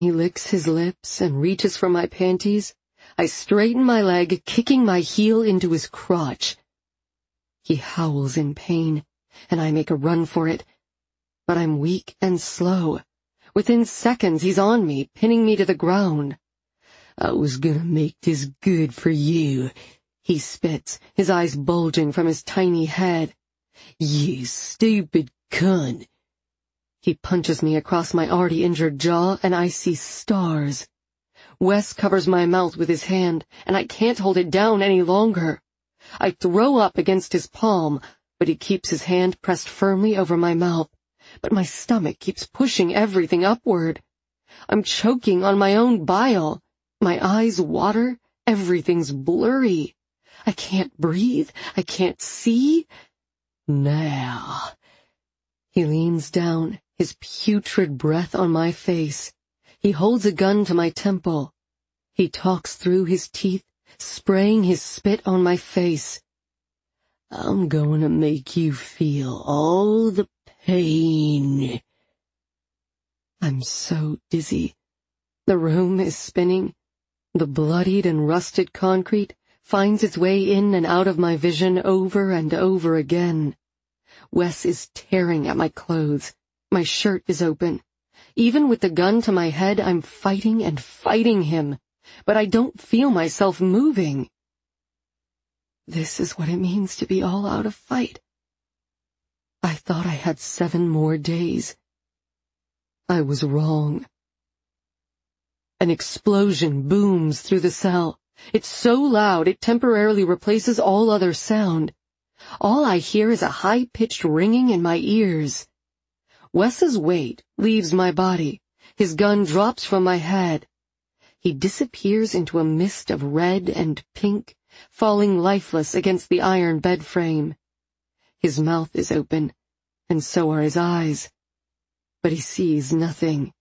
He licks his lips and reaches for my panties. I straighten my leg, kicking my heel into his crotch. He howls in pain, and I make a run for it. But I'm weak and slow. Within seconds, he's on me, pinning me to the ground. "I was gonna make this good for you," he spits, his eyes bulging from his tiny head. "You stupid cunt." He punches me across my already injured jaw, and I see stars. Wes covers my mouth with his hand, and I can't hold it down any longer. I throw up against his palm, but he keeps his hand pressed firmly over my mouth. But my stomach keeps pushing everything upward. I'm choking on my own bile. My eyes water. Everything's blurry. I can't breathe. I can't see. Now. He leans down, his putrid breath on my face. He holds a gun to my temple. He talks through his teeth, spraying his spit on my face. "I'm going to make you feel all the pain." I'm so dizzy. The room is spinning. The bloodied and rusted concrete finds its way in and out of my vision over and over again. Wes is tearing at my clothes. My shirt is open. Even with the gun to my head, I'm fighting and fighting him, but I don't feel myself moving. This is what it means to be all out of fight. I thought I had 7 more days. I was wrong. An explosion booms through the cell. It's so loud it temporarily replaces all other sound. All I hear is a high-pitched ringing in my ears. Wes's weight leaves my body. His gun drops from my head. He disappears into a mist of red and pink, falling lifeless against the iron bed frame. His mouth is open, and so are his eyes. But he sees nothing.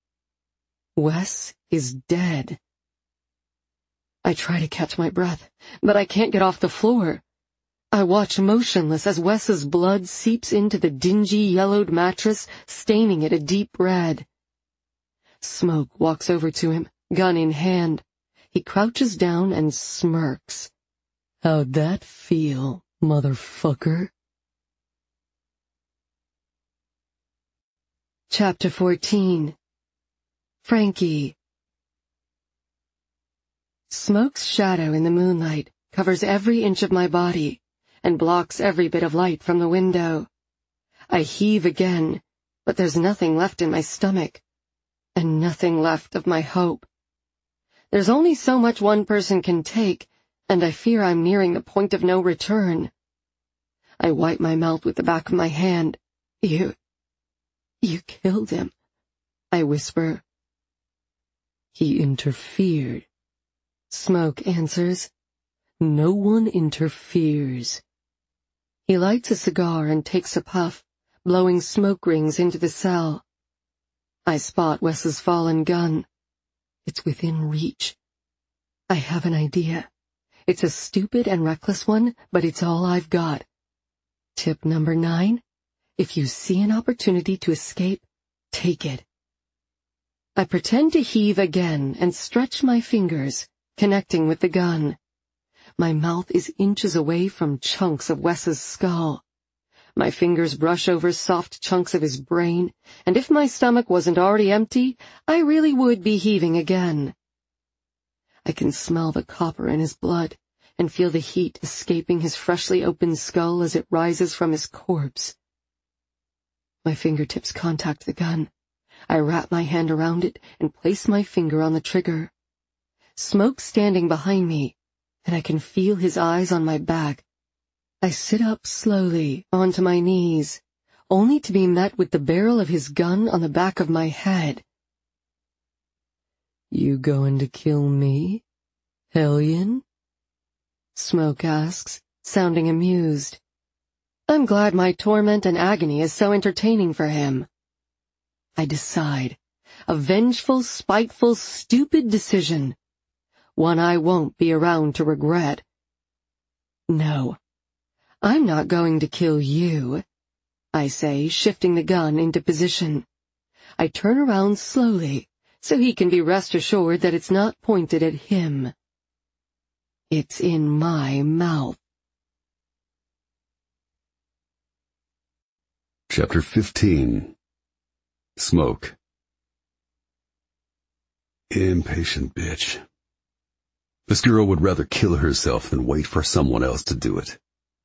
Wes is dead. I try to catch my breath, but I can't get off the floor. I watch motionless as Wes's blood seeps into the dingy yellowed mattress, staining it a deep red. Smoke walks over to him, gun in hand. He crouches down and smirks. "How'd that feel, motherfucker?" Chapter 14. Frankie. Smoke's shadow in the moonlight covers every inch of my body and blocks every bit of light from the window. I heave again, but there's nothing left in my stomach, and nothing left of my hope. There's only so much one person can take, and I fear I'm nearing the point of no return. I wipe my mouth with the back of my hand. You killed him," I whisper. "He interfered," Smoke answers. "No one interferes." He lights a cigar and takes a puff, blowing smoke rings into the cell. I spot Wes's fallen gun. It's within reach. I have an idea. It's a stupid and reckless one, but it's all I've got. Tip number 9, if you see an opportunity to escape, take it. I pretend to heave again and stretch my fingers, connecting with the gun. My mouth is inches away from chunks of Wes's skull. My fingers brush over soft chunks of his brain, and if my stomach wasn't already empty, I really would be heaving again. I can smell the copper in his blood and feel the heat escaping his freshly opened skull as it rises from his corpse. My fingertips contact the gun. I wrap my hand around it and place my finger on the trigger. Smoke's standing behind me, and I can feel his eyes on my back. I sit up slowly onto my knees, only to be met with the barrel of his gun on the back of my head. "You going to kill me, hellion?" Smoke asks, sounding amused. I'm glad my torment and agony is so entertaining for him. I decide. A vengeful, spiteful, stupid decision. One I won't be around to regret. "No, I'm not going to kill you," I say, shifting the gun into position. I turn around slowly, so he can be rest assured that it's not pointed at him. It's in my mouth. Chapter 15. Smoke. Impatient bitch. This girl would rather kill herself than wait for someone else to do it.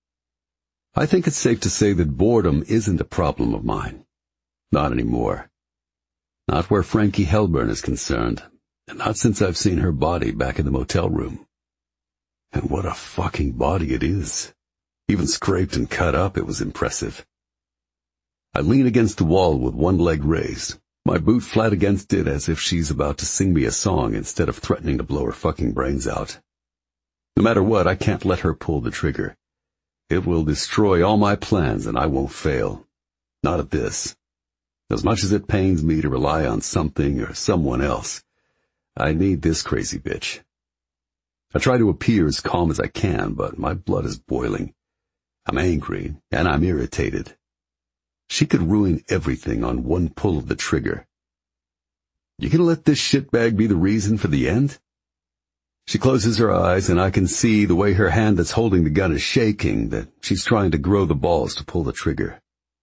I think it's safe to say that boredom isn't a problem of mine. Not anymore. Not where Frankie Hellburn is concerned, and not since I've seen her body back in the motel room. And what a fucking body it is. Even scraped and cut up, it was impressive. I lean against the wall with one leg raised, my boot flat against it as if she's about to sing me a song instead of threatening to blow her fucking brains out. No matter what, I can't let her pull the trigger. It will destroy all my plans and I won't fail. Not at this. As much as it pains me to rely on something or someone else, I need this crazy bitch. I try to appear as calm as I can, but my blood is boiling. I'm angry and I'm irritated. She could ruin everything on one pull of the trigger. You gonna let this shitbag be the reason for the end? She closes her eyes, and I can see the way her hand that's holding the gun is shaking, that she's trying to grow the balls to pull the trigger.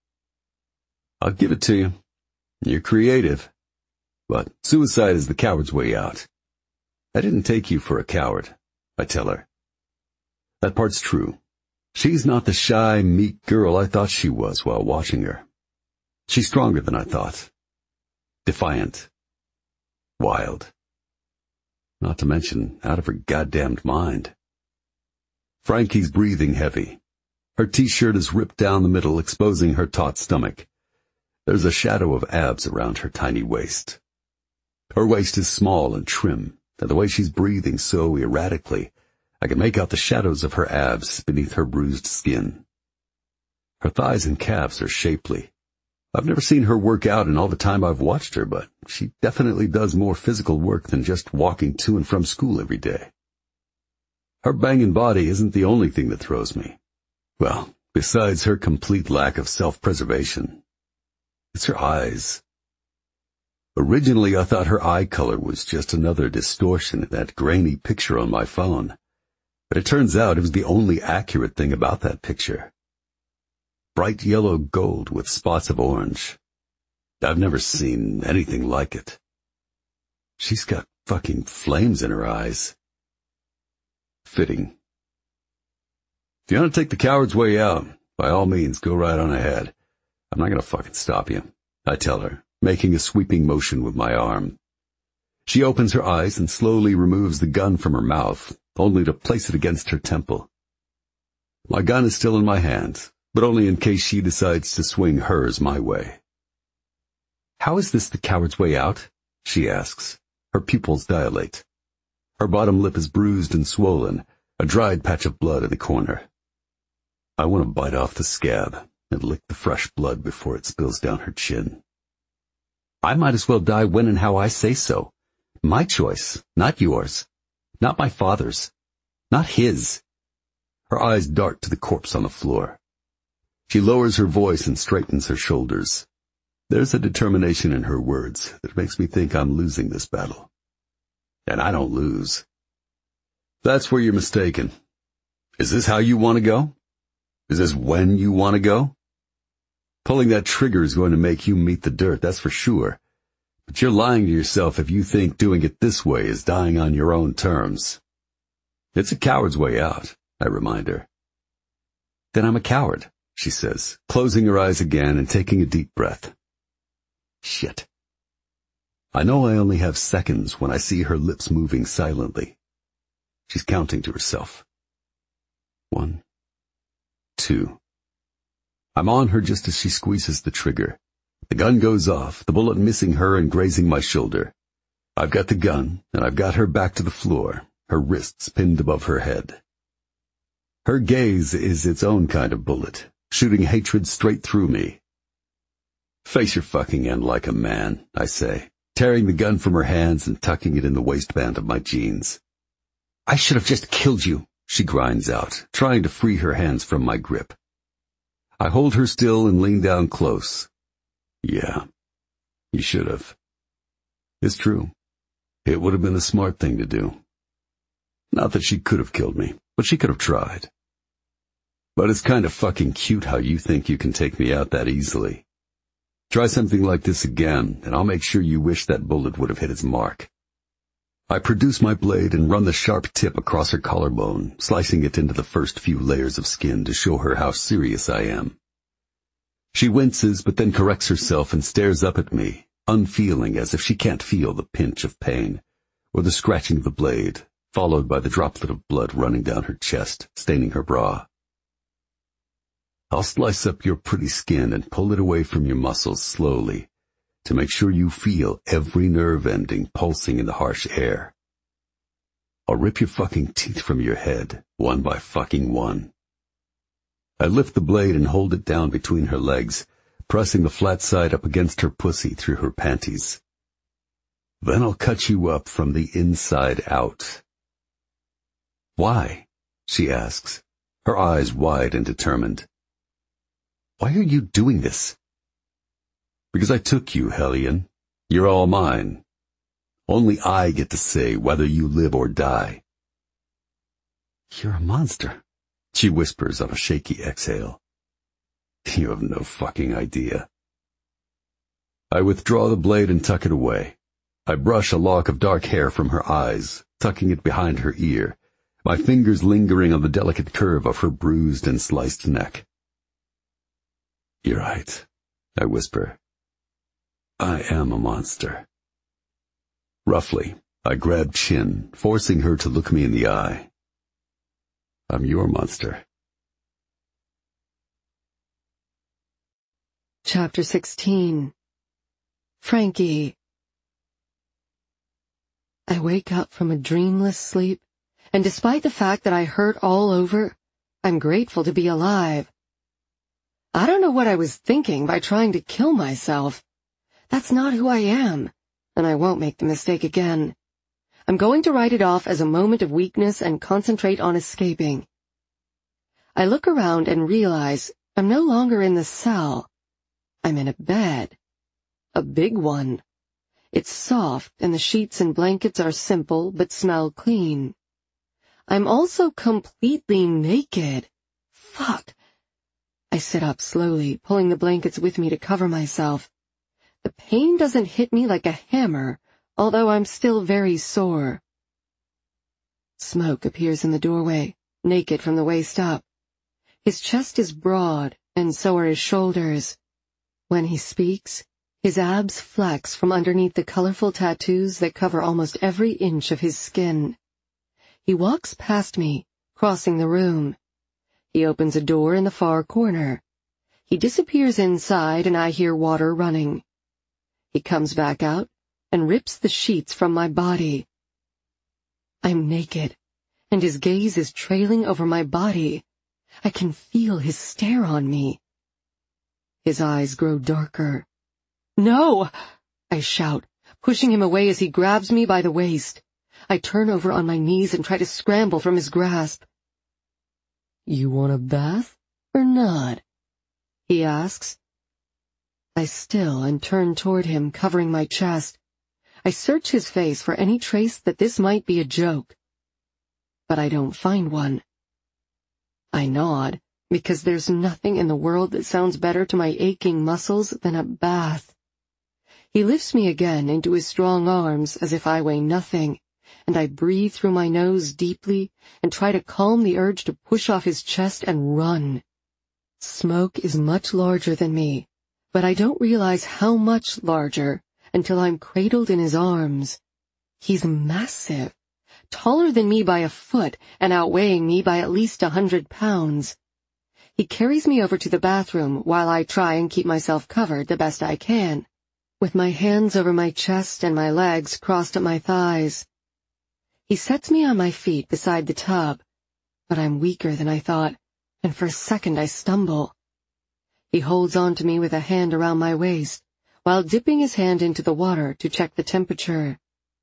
I'll give it to you. You're creative. But suicide is the coward's way out. I didn't take you for a coward, I tell her. That part's true. She's not the shy, meek girl I thought she was while watching her. She's stronger than I thought. Defiant. Wild. Not to mention out of her goddamned mind. Frankie's breathing heavy. Her t-shirt is ripped down the middle, exposing her taut stomach. There's a shadow of abs around her tiny waist. Her waist is small and trim, and the way she's breathing so erratically, I can make out the shadows of her abs beneath her bruised skin. Her thighs and calves are shapely. I've never seen her work out in all the time I've watched her, but she definitely does more physical work than just walking to and from school every day. Her banging body isn't the only thing that throws me. Well, besides her complete lack of self-preservation. It's her eyes. Originally, I thought her eye color was just another distortion in that grainy picture on my phone. But it turns out it was the only accurate thing about that picture. Bright yellow gold with spots of orange. I've never seen anything like it. She's got fucking flames in her eyes. Fitting. If you want to take the coward's way out, by all means, go right on ahead. I'm not gonna fucking stop you, I tell her, making a sweeping motion with my arm. She opens her eyes and slowly removes the gun from her mouth, only to place it against her temple. My gun is still in my hand, but only in case she decides to swing hers my way. How is this the coward's way out? She asks. Her pupils dilate. Her bottom lip is bruised and swollen, a dried patch of blood in the corner. I want to bite off the scab and lick the fresh blood before it spills down her chin. I might as well die when and how I say so. My choice, not yours. Not my father's. Not his. Her eyes dart to the corpse on the floor. She lowers her voice and straightens her shoulders. There's a determination in her words that makes me think I'm losing this battle. And I don't lose. That's where you're mistaken. Is this how you want to go? Is this when you want to go? Pulling that trigger is going to make you meet the dirt, that's for sure. But you're lying to yourself if you think doing it this way is dying on your own terms. It's a coward's way out, I remind her. Then I'm a coward, she says, closing her eyes again and taking a deep breath. Shit. I know I only have seconds when I see her lips moving silently. She's counting to herself. 1, 2. I'm on her just as she squeezes the trigger. The gun goes off, the bullet missing her and grazing my shoulder. I've got the gun, and I've got her back to the floor, her wrists pinned above her head. Her gaze is its own kind of bullet, shooting hatred straight through me. Face your fucking end like a man, I say, tearing the gun from her hands and tucking it in the waistband of my jeans. I should have just killed you, she grinds out, trying to free her hands from my grip. I hold her still and lean down close. Yeah, you should have. It's true. It would have been a smart thing to do. Not that she could have killed me, but she could have tried. But it's kind of fucking cute how you think you can take me out that easily. Try something like this again, and I'll make sure you wish that bullet would have hit its mark. I produce my blade and run the sharp tip across her collarbone, slicing it into the first few layers of skin to show her how serious I am. She winces, but then corrects herself and stares up at me, unfeeling, as if she can't feel the pinch of pain, or the scratching of the blade, followed by the droplet of blood running down her chest, staining her bra. I'll slice up your pretty skin and pull it away from your muscles slowly, to make sure you feel every nerve ending pulsing in the harsh air. I'll rip your fucking teeth from your head, one by fucking one. I lift the blade and hold it down between her legs, pressing the flat side up against her pussy through her panties. Then I'll cut you up from the inside out. Why? She asks, her eyes wide and determined. Why are you doing this? Because I took you, Hellion. You're all mine. Only I get to say whether you live or die. You're a monster, she whispers on a shaky exhale. You have no fucking idea. I withdraw the blade and tuck it away. I brush a lock of dark hair from her eyes, tucking it behind her ear, my fingers lingering on the delicate curve of her bruised and sliced neck. You're right, I whisper. I am a monster. Roughly, I grab Chin, forcing her to look me in the eye. I'm your monster. Chapter 16. Frankie. I wake up from a dreamless sleep, and despite the fact that I hurt all over, I'm grateful to be alive. I don't know what I was thinking by trying to kill myself. That's not who I am, and I won't make the mistake again. I'm going to write it off as a moment of weakness and concentrate on escaping. I look around and realize I'm no longer in the cell. I'm in a bed. A big one. It's soft, and the sheets and blankets are simple but smell clean. I'm also completely naked. Fuck. I sit up slowly, pulling the blankets with me to cover myself. The pain doesn't hit me like a hammer, although I'm still very sore. Smoke appears in the doorway, naked from the waist up. His chest is broad, and so are his shoulders. When he speaks, his abs flex from underneath the colorful tattoos that cover almost every inch of his skin. He walks past me, crossing the room. He opens a door in the far corner. He disappears inside, and I hear water running. He comes back out and rips the sheets from my body. I'm naked, and his gaze is trailing over my body. I can feel his stare on me. His eyes grow darker. No! I shout, pushing him away as he grabs me by the waist. I turn over on my knees and try to scramble from his grasp. You want a bath or not? He asks. I still and turn toward him, covering my chest. I search his face for any trace that this might be a joke. But I don't find one. I nod, because there's nothing in the world that sounds better to my aching muscles than a bath. He lifts me again into his strong arms as if I weigh nothing, and I breathe through my nose deeply and try to calm the urge to push off his chest and run. Smoke is much larger than me, but I don't realize how much larger until I'm cradled in his arms. He's massive, taller than me by a foot and outweighing me by at least 100 pounds. He carries me over to the bathroom while I try and keep myself covered the best I can, with my hands over my chest and my legs crossed at my thighs. He sets me on my feet beside the tub, but I'm weaker than I thought, and for a second I stumble. He holds on to me with a hand around my waist, while dipping his hand into the water to check the temperature.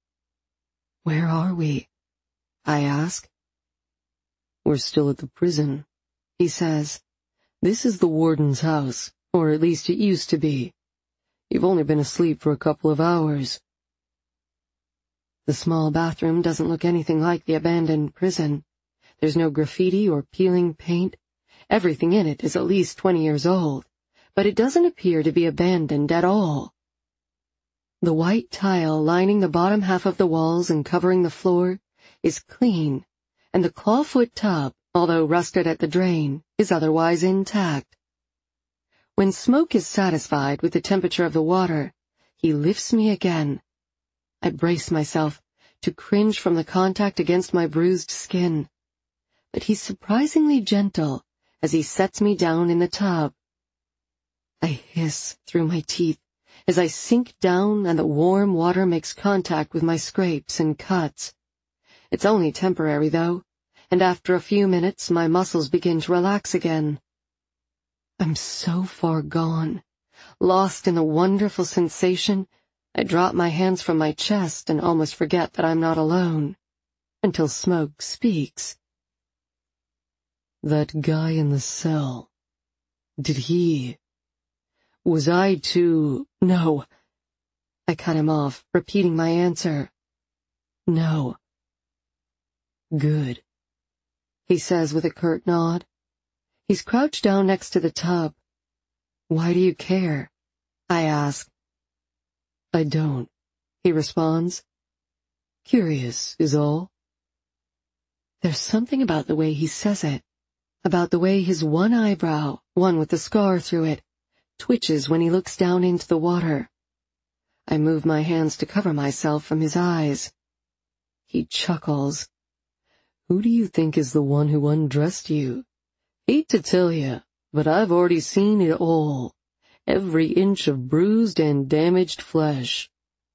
Where are we? I ask. We're still at the prison, he says. This is the warden's house, or at least it used to be. You've only been asleep for a couple of hours. The small bathroom doesn't look anything like the abandoned prison. There's no graffiti or peeling paint. Everything in it is at least 20 years old, but it doesn't appear to be abandoned at all. The white tile lining the bottom half of the walls and covering the floor is clean, and the clawfoot tub, although rusted at the drain, is otherwise intact. When Smoke is satisfied with the temperature of the water, he lifts me again. I brace myself to cringe from the contact against my bruised skin, but he's surprisingly gentle as he sets me down in the tub. I hiss through my teeth as I sink down and the warm water makes contact with my scrapes and cuts. It's only temporary, though, and after a few minutes my muscles begin to relax again. I'm so far gone, lost in the wonderful sensation, I drop my hands from my chest and almost forget that I'm not alone, until Smoke speaks. That guy in the cell, was I to... No. I cut him off, repeating my answer. No. Good, he says with a curt nod. He's crouched down next to the tub. Why do you care? I ask. I don't, he responds. Curious is all. There's something about the way he says it, about the way his one eyebrow, one with the scar through it, twitches when he looks down into the water. I move my hands to cover myself from his eyes. He chuckles. Who do you think is the one who undressed you? Hate to tell you, but I've already seen it all. Every inch of bruised and damaged flesh.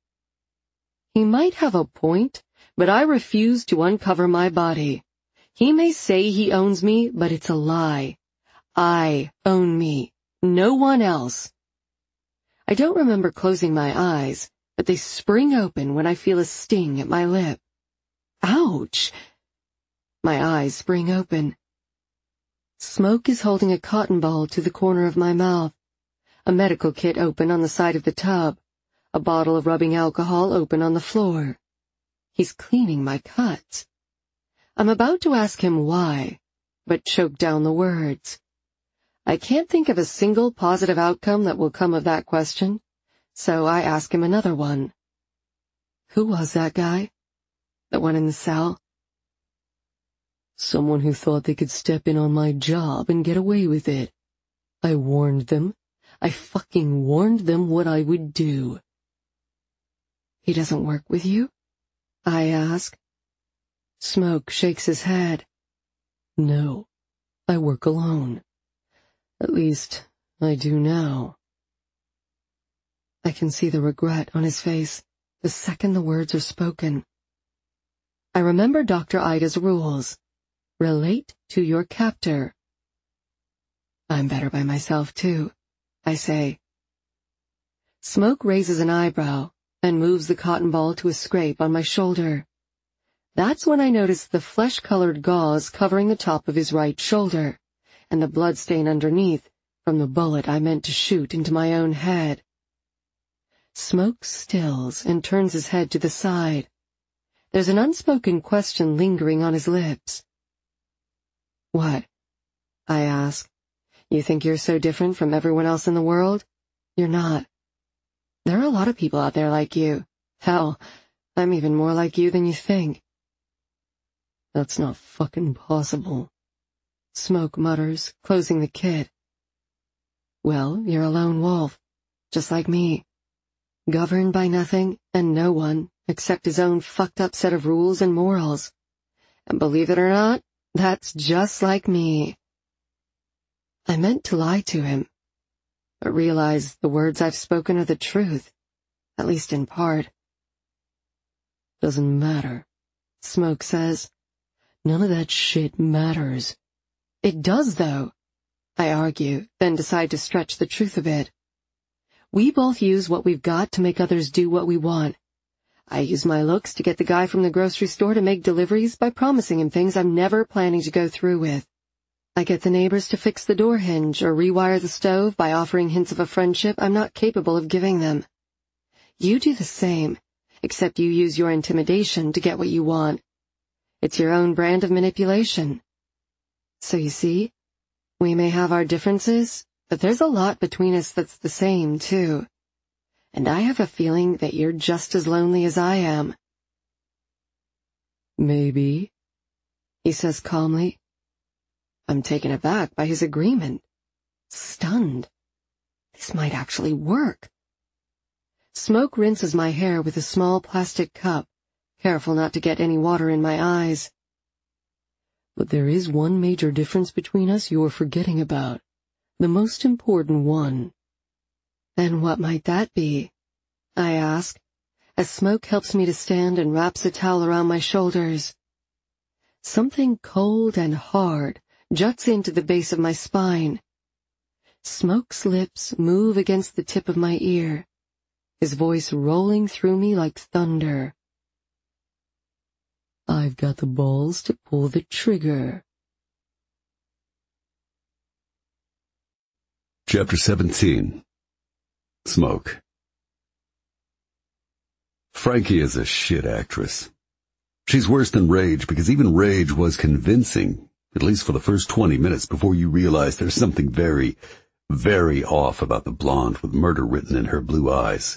He might have a point, but I refuse to uncover my body. He may say he owns me, but it's a lie. I own me, no one else. I don't remember closing my eyes, but they spring open when I feel a sting at my lip. Ouch! My eyes spring open. Smoke is holding a cotton ball to the corner of my mouth, a medical kit open on the side of the tub, a bottle of rubbing alcohol open on the floor. He's cleaning my cuts. I'm about to ask him why, but choke down the words. I can't think of a single positive outcome that will come of that question, so I ask him another one. Who was that guy? The one in the cell? Someone who thought they could step in on my job and get away with it. I warned them. I fucking warned them what I would do. He doesn't work with you? I ask. Smoke shakes his head. No, I work alone. At least, I do now. I can see the regret on his face the second the words are spoken. I remember Dr. Ida's rules. Relate to your captor. I'm better by myself, too, I say. Smoke raises an eyebrow and moves the cotton ball to a scrape on my shoulder. That's when I notice the flesh-colored gauze covering the top of his right shoulder, and the bloodstain underneath from the bullet I meant to shoot into my own head. Smoke stills and turns his head to the side. There's an unspoken question lingering on his lips. What? I ask. You think you're so different from everyone else in the world? You're not. There are a lot of people out there like you. Hell, I'm even more like you than you think. That's not fucking possible, Smoke mutters, closing the kit. Well, you're a lone wolf, just like me. Governed by nothing and no one except his own fucked up set of rules and morals. And believe it or not, that's just like me. I meant to lie to him, but realized the words I've spoken are the truth, at least in part. Doesn't matter, Smoke says. None of that shit matters. It does, though, I argue, then decide to stretch the truth a bit. We both use what we've got to make others do what we want. I use my looks to get the guy from the grocery store to make deliveries by promising him things I'm never planning to go through with. I get the neighbors to fix the door hinge or rewire the stove by offering hints of a friendship I'm not capable of giving them. You do the same, except you use your intimidation to get what you want. It's your own brand of manipulation. So you see, we may have our differences, but there's a lot between us that's the same, too. And I have a feeling that you're just as lonely as I am. Maybe, he says calmly. I'm taken aback by his agreement. Stunned. This might actually work. Smoke rinses my hair with a small plastic cup, careful not to get any water in my eyes. But there is one major difference between us you're forgetting about. The most important one. And what might that be? I ask, as Smoke helps me to stand and wraps a towel around my shoulders. Something cold and hard juts into the base of my spine. Smoke's lips move against the tip of my ear, his voice rolling through me like thunder. I've got the balls to pull the trigger. Chapter 17. Smoke. Frankie is a shit actress. She's worse than Rage because even Rage was convincing, at least for the first 20 minutes before you realize there's something very, very off about the blonde with murder written in her blue eyes.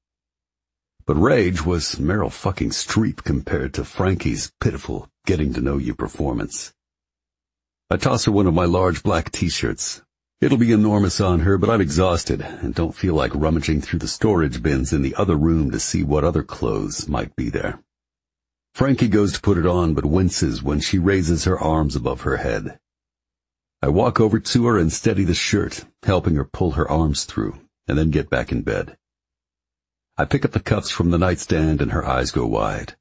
But Rage was Meryl fucking Streep compared to Frankie's pitiful getting-to-know-you performance. I toss her one of my large black t-shirts. It'll be enormous on her, but I'm exhausted and don't feel like rummaging through the storage bins in the other room to see what other clothes might be there. Frankie goes to put it on, but winces when she raises her arms above her head. I walk over to her and steady the shirt, helping her pull her arms through, and then get back in bed. I pick up the cuffs from the nightstand and her eyes go wide.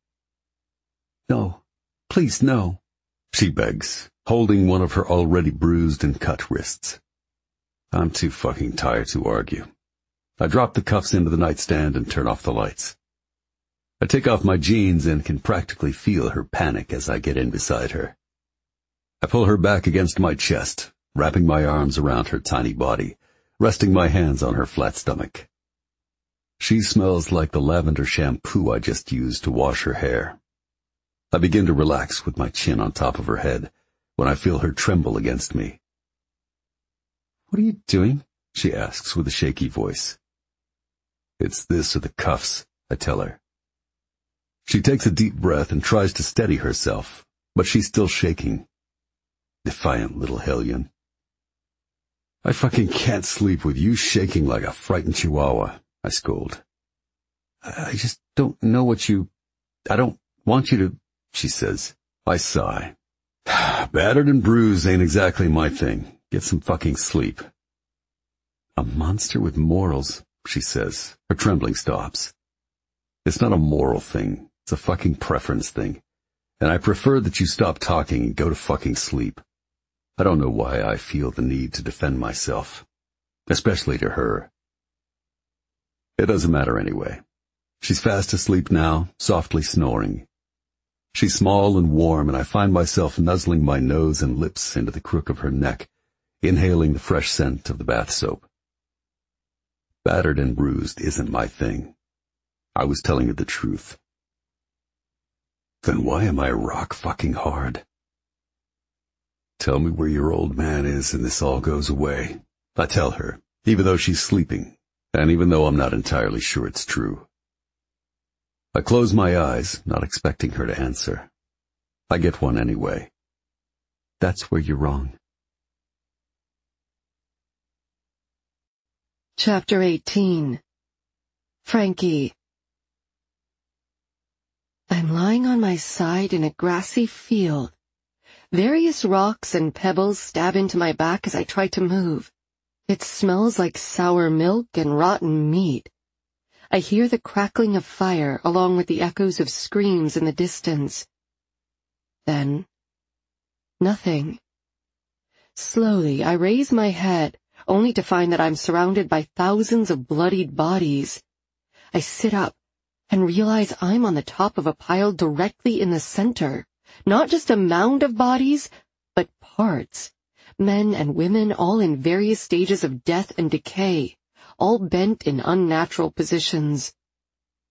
No, please no, she begs, holding one of her already bruised and cut wrists. I'm too fucking tired to argue. I drop the cuffs into the nightstand and turn off the lights. I take off my jeans and can practically feel her panic as I get in beside her. I pull her back against my chest, wrapping my arms around her tiny body, resting my hands on her flat stomach. She smells like the lavender shampoo I just used to wash her hair. I begin to relax with my chin on top of her head when I feel her tremble against me. What are you doing? She asks with a shaky voice. It's this or the cuffs, I tell her. She takes a deep breath and tries to steady herself, but she's still shaking. Defiant little hellion. I fucking can't sleep with you shaking like a frightened chihuahua, I scold. I just don't know what you... I don't want you to... she says. I sigh. Battered and bruised ain't exactly my thing. Get some fucking sleep. A monster with morals, she says. Her trembling stops. It's not a moral thing. It's a fucking preference thing. And I prefer that you stop talking and go to fucking sleep. I don't know why I feel the need to defend myself. Especially to her. It doesn't matter anyway. She's fast asleep now, softly snoring. She's small and warm, and I find myself nuzzling my nose and lips into the crook of her neck, inhaling the fresh scent of the bath soap. Battered and bruised isn't my thing. I was telling her the truth. Then why am I rock fucking hard? Tell me where your old man is and this all goes away. I tell her, even though she's sleeping, and even though I'm not entirely sure it's true. I close my eyes, not expecting her to answer. I get one anyway. That's where you're wrong. Chapter 18. Frankie. I'm lying on my side in a grassy field. Various rocks and pebbles stab into my back as I try to move. It smells like sour milk and rotten meat. I hear the crackling of fire along with the echoes of screams in the distance. Then, nothing. Slowly, I raise my head, only to find that I'm surrounded by thousands of bloodied bodies. I sit up and realize I'm on the top of a pile directly in the center. Not just a mound of bodies, but parts. Men and women all in various stages of death and decay, all bent in unnatural positions.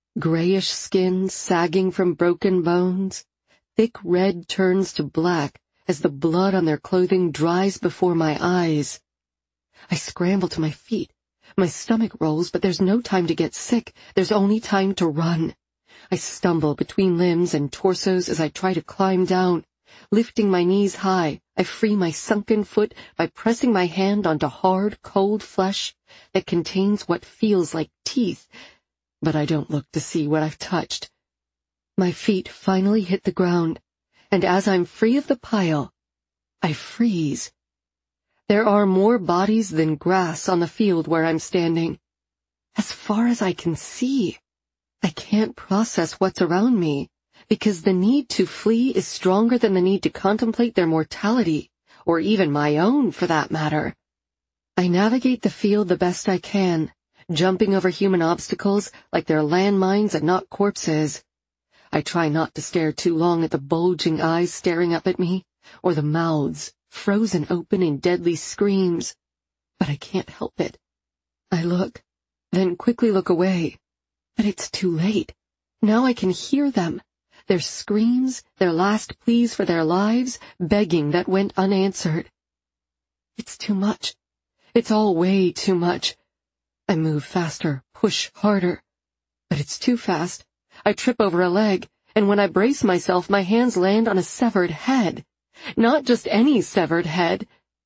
Grayish skin sagging from broken bones. Thick red turns to black as the blood on their clothing dries before my eyes. I scramble to my feet. My stomach rolls, but there's no time to get sick. There's only time to run. I stumble between limbs and torsos as I try to climb down. Lifting my knees high, I free my sunken foot by pressing my hand onto hard, cold flesh that contains what feels like teeth, but I don't look to see what I've touched. My feet finally hit the ground, and as I'm free of the pile, I freeze. There are more bodies than grass on the field where I'm standing. As far as I can see, I can't process what's around me, because the need to flee is stronger than the need to contemplate their mortality, or even my own for that matter. I navigate the field the best I can, jumping over human obstacles like they're landmines and not corpses. I try not to stare too long at the bulging eyes staring up at me, or the mouths frozen open in deadly screams, but I can't help it. I look, then quickly look away, but it's too late. Now I can hear them. Their screams, their last pleas for their lives, begging that went unanswered. It's too much. It's all way too much. I move faster, push harder. But it's too fast. I trip over a leg, and when I brace myself, my hands land on a severed head. Not just any severed head.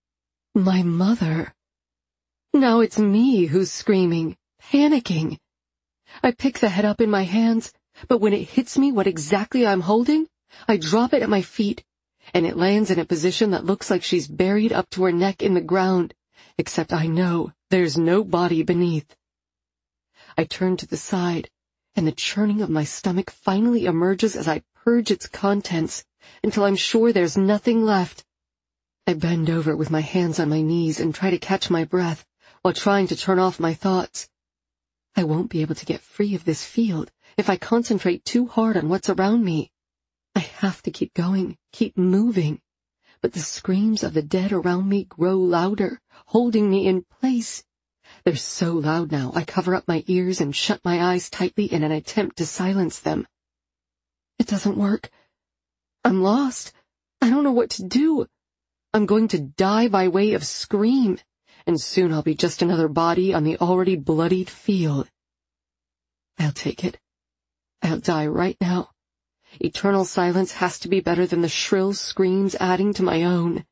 My mother. Now it's me who's screaming, panicking. I pick the head up in my hands, but when it hits me what exactly I'm holding, I drop it at my feet, and it lands in a position that looks like she's buried up to her neck in the ground, except I know there's no body beneath. I turn to the side, and the churning of my stomach finally emerges as I purge its contents, until I'm sure there's nothing left. I bend over with my hands on my knees and try to catch my breath, while trying to turn off my thoughts. I won't be able to get free of this field if I concentrate too hard on what's around me. I have to keep going, keep moving. But the screams of the dead around me grow louder, holding me in place. They're so loud now, I cover up my ears and shut my eyes tightly in an attempt to silence them. It doesn't work. I'm lost. I don't know what to do. I'm going to die by way of scream, and soon I'll be just another body on the already bloodied field. I'll take it. I'll die right now. Eternal silence has to be better than the shrill screams adding to my own.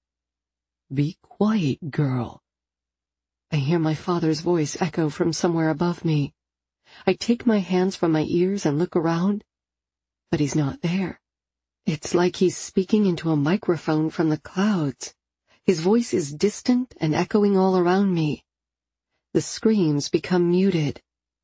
Be quiet, girl. I hear my father's voice echo from somewhere above me. I take my hands from my ears and look around, but he's not there. It's like he's speaking into a microphone from the clouds. His voice is distant and echoing all around me. The screams become muted.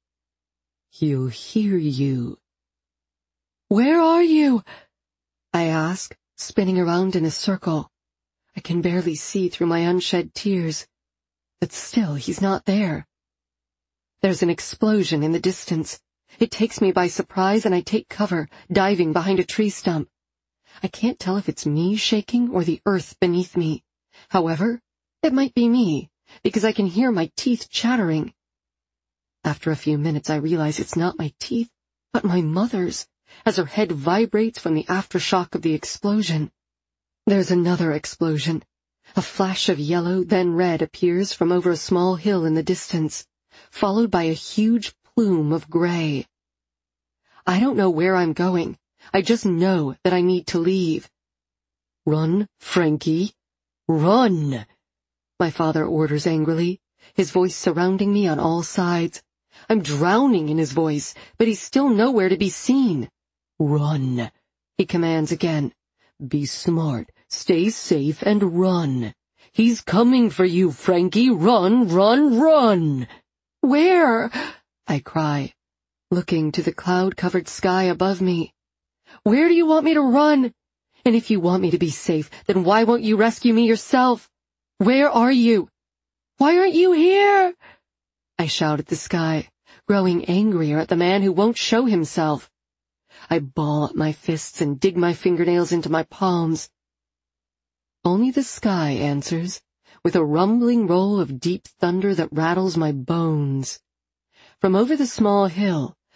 He'll hear you. Where are you? I ask, spinning around in a circle. I can barely see through my unshed tears, but still he's not there. There's an explosion in the distance. It takes me by surprise and I take cover, diving behind a tree stump. I can't tell if it's me shaking or the earth beneath me. However, it might be me, because I can hear my teeth chattering. After a few minutes I realize it's not my teeth, but my mother's, as her head vibrates from the aftershock of the explosion. There's another explosion. A flash of yellow, then red appears from over a small hill in the distance, followed by a huge plume of gray. I don't know where I'm going. I just know that I need to leave. Run, Frankie. Run! My father orders angrily, his voice surrounding me on all sides. I'm drowning in his voice, but he's still nowhere to be seen. Run, he commands again. Be smart, stay safe, and run. He's coming for you, Frankie. Run, run, run! Where? I cry, looking to the cloud-covered sky above me. Where do you want me to run? And if you want me to be safe, then why won't you rescue me yourself? Where are you? Why aren't you here? I shout at the sky, growing angrier at the man who won't show himself. I ball up my fists and dig my fingernails into my palms. Only the sky answers, with a rumbling roll of deep thunder that rattles my bones. From over the small hill,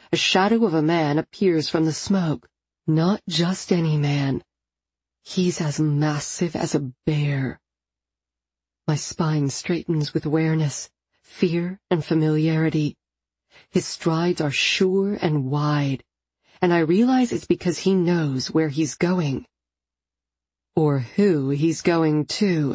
a shadow of a man appears from the smoke. Not just any man. He's as massive as a bear. My spine straightens with awareness, fear, and familiarity. His strides are sure and wide, and I realize it's because he knows where he's going. Or who he's going to.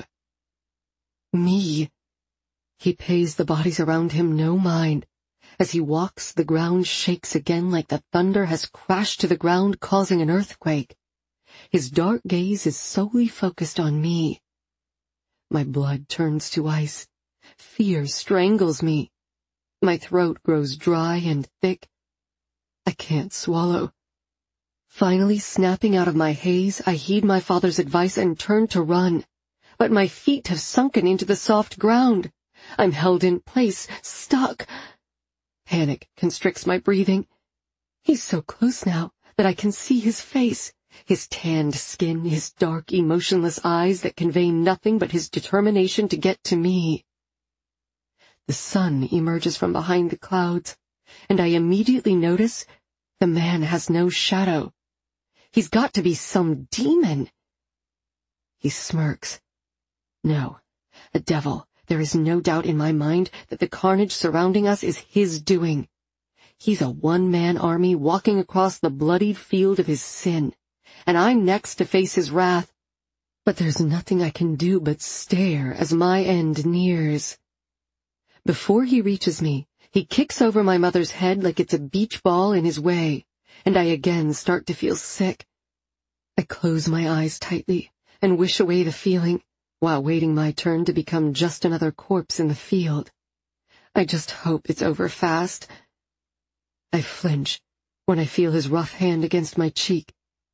Me. He pays the bodies around him no mind. As he walks, the ground shakes again like the thunder has crashed to the ground, causing an earthquake. His dark gaze is solely focused on me. My blood turns to ice. Fear strangles me. My throat grows dry and thick. I can't swallow. Finally, snapping out of my haze, I heed my father's advice and turn to run. But my feet have sunken into the soft ground. I'm held in place, stuck. Panic constricts my breathing. He's so close now that I can see his face. His tanned skin, his dark, emotionless eyes that convey nothing but his determination to get to me. The sun emerges from behind the clouds, and I immediately notice the man has no shadow. He's got to be some demon. He smirks. No, a devil. There is no doubt in my mind that the carnage surrounding us is his doing. He's a one-man army walking across the bloodied field of his sin, and I'm next to face his wrath. But there's nothing I can do but stare as my end nears. Before he reaches me, he kicks over my mother's head like it's a beach ball in his way, and I again start to feel sick. I close my eyes tightly and wish away the feeling, while waiting my turn to become just another corpse in the field. I just hope it's over fast. I flinch when I feel his rough hand against my cheek.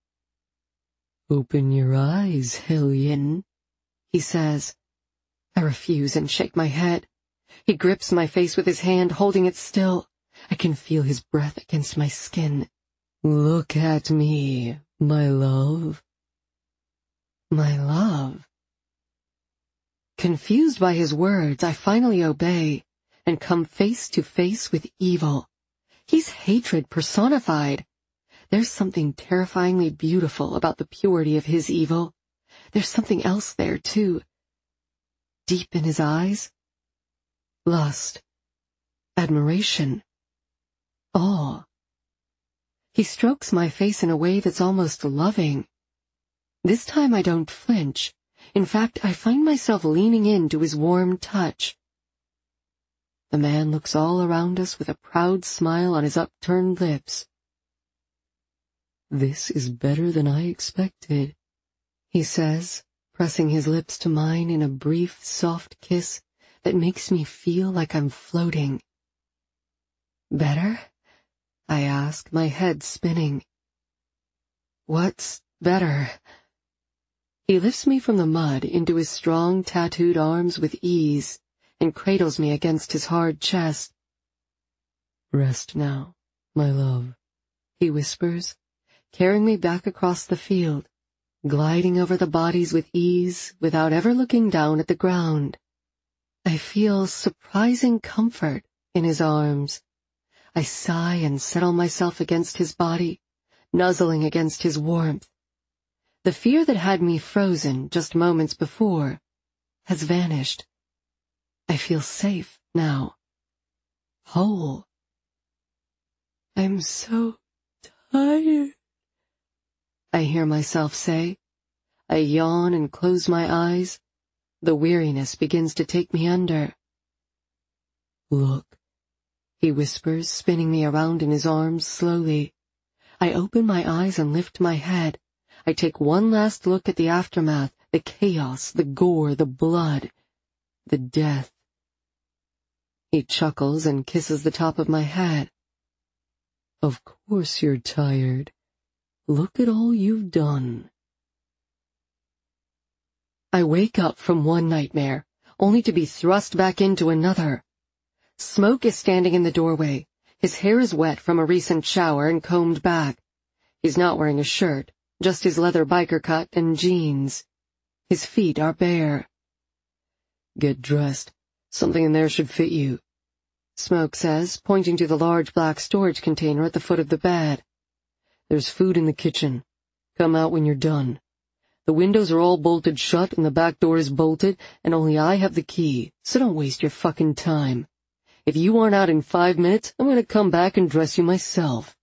"Open your eyes, Hellion," he says. I refuse and shake my head. He grips my face with his hand, holding it still. I can feel his breath against my skin. "Look at me, my love." My love? Confused by his words, I finally obey and come face to face with evil. He's hatred personified. There's something terrifyingly beautiful about the purity of his evil. There's something else there, too. Deep in his eyes, lust, admiration, awe. He strokes my face in a way that's almost loving. This time I don't flinch. In fact, I find myself leaning into his warm touch. The man looks all around us with a proud smile on his upturned lips. "This is better than I expected," he says, pressing his lips to mine in a brief, soft kiss that makes me feel like I'm floating. "Better?" I ask, my head spinning. "What's better?" He lifts me from the mud into his strong, tattooed arms with ease and cradles me against his hard chest. "Rest now, my love," he whispers, carrying me back across the field, gliding over the bodies with ease without ever looking down at the ground. I feel surprising comfort in his arms. I sigh and settle myself against his body, nuzzling against his warmth. The fear that had me frozen just moments before has vanished. I feel safe now, whole. "I'm so tired," I hear myself say. I yawn and close my eyes. The weariness begins to take me under. "Look," he whispers, spinning me around in his arms slowly. I open my eyes and lift my head. I take one last look at the aftermath, the chaos, the gore, the blood, the death. He chuckles and kisses the top of my head. "Of course you're tired. Look at all you've done." I wake up from one nightmare, only to be thrust back into another. Smoke is standing in the doorway. His hair is wet from a recent shower and combed back. He's not wearing a shirt, just his leather biker cut and jeans. His feet are bare. "Get dressed. Something in there should fit you," Smoke says, pointing to the large black storage container at the foot of the bed. There's food in the kitchen. Come out when you're done. The windows are all bolted shut and the back door is bolted, and only I have the key, so don't waste your fucking time. If you aren't out in 5 minutes, I'm gonna come back and dress you myself.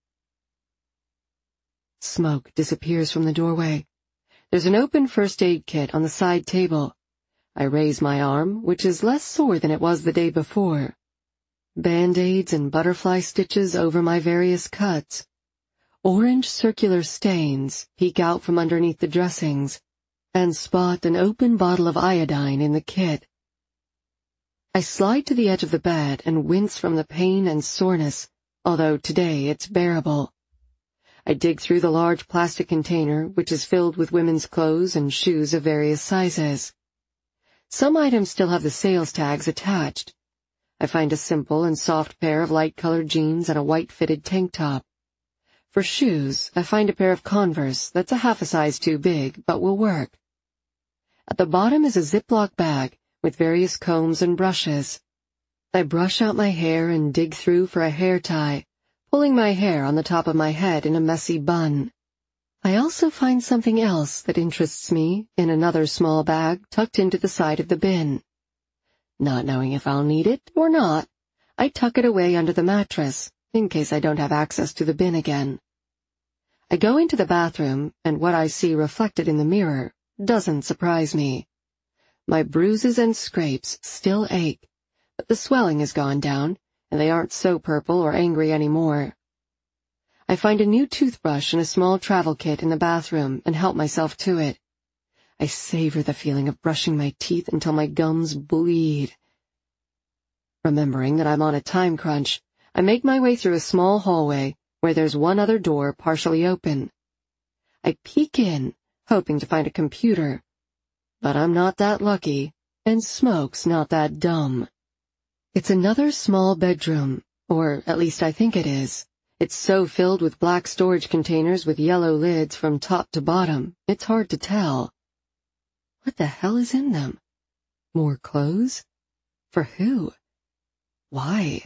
Smoke disappears from the doorway. There's an open first aid kit on the side table. I raise my arm, which is less sore than it was the day before. Band-aids and butterfly stitches over my various cuts. Orange circular stains peek out from underneath the dressings and spot an open bottle of iodine in the kit. I slide to the edge of the bed and wince from the pain and soreness, although today it's bearable. I dig through the large plastic container, which is filled with women's clothes and shoes of various sizes. Some items still have the sales tags attached. I find a simple and soft pair of light-colored jeans and a white-fitted tank top. For shoes, I find a pair of Converse that's a half a size too big, but will work. At the bottom is a Ziploc bag with various combs and brushes. I brush out my hair and dig through for a hair tie, pulling my hair on the top of my head in a messy bun. I also find something else that interests me in another small bag tucked into the side of the bin. Not knowing if I'll need it or not, I tuck it away under the mattress, in case I don't have access to the bin again. I go into the bathroom, and what I see reflected in the mirror doesn't surprise me. My bruises and scrapes still ache, but the swelling has gone down, and they aren't so purple or angry anymore. I find a new toothbrush and a small travel kit in the bathroom and help myself to it. I savor the feeling of brushing my teeth until my gums bleed. Remembering that I'm on a time crunch, I make my way through a small hallway where there's one other door partially open. I peek in, hoping to find a computer. But I'm not that lucky, and Smoke's not that dumb. It's another small bedroom, or at least I think it is. It's so filled with black storage containers with yellow lids from top to bottom, it's hard to tell. What the hell is in them? More clothes? For who? Why?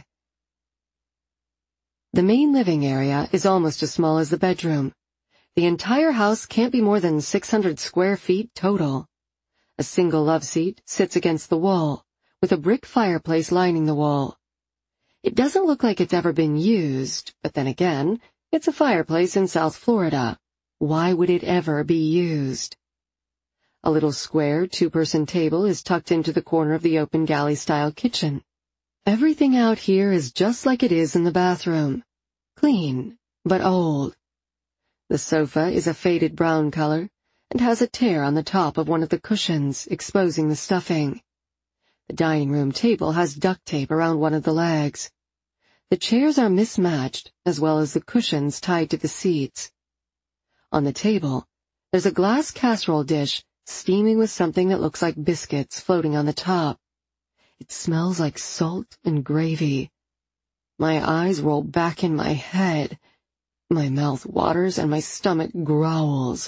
The main living area is almost as small as the bedroom. The entire house can't be more than 600 square feet total. A single love seat sits against the wall, with a brick fireplace lining the wall. It doesn't look like it's ever been used, but then again, it's a fireplace in South Florida. Why would it ever be used? A little square two-person table is tucked into the corner of the open galley-style kitchen. Everything out here is just like it is in the bathroom. Clean, but old. The sofa is a faded brown color and has a tear on the top of one of the cushions, exposing the stuffing. The dining room table has duct tape around one of the legs. The chairs are mismatched, as well as the cushions tied to the seats. On the table, there's a glass casserole dish steaming with something that looks like biscuits floating on the top. It smells like salt and gravy. My eyes roll back in my head. My mouth waters and my stomach growls.